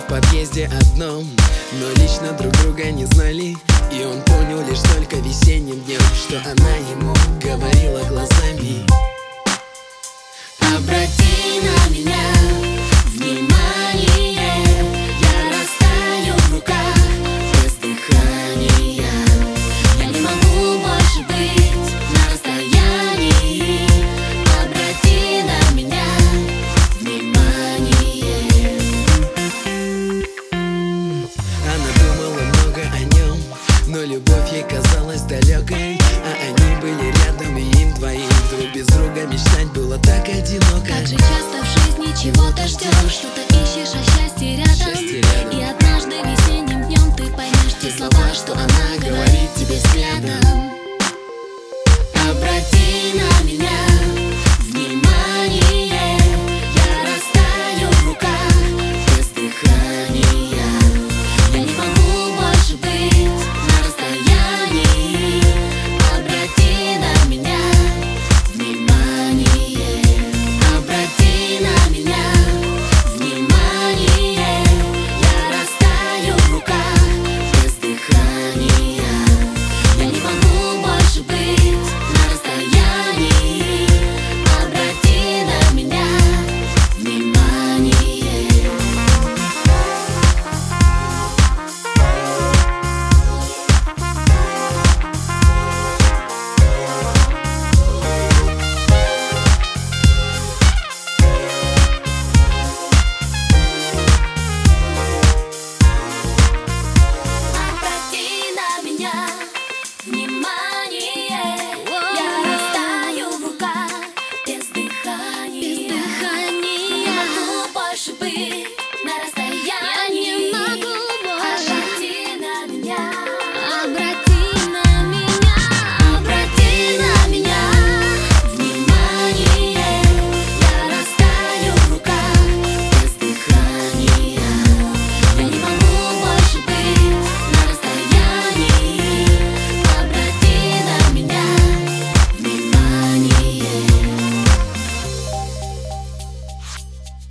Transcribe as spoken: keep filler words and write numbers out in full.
подъезде одном, но лично друг друга не знали. И он понял лишь только весенним днем, что она ему говорила глазами: обрати на меня внимание, я растаю в руках без дыхания. Я не могу больше быть на расстоянии. Обрати на меня внимание. Она думала много о нем, но любовь ей казалась далекой. А они были рядом, и им двоим друг без друга мечтать было так одиноко. Как же часто в жизни чего-то ждешь, что-то ищешь, а счастье рядом. Счастье рядом. И однажды весенним днем ты поймешь те слова, что она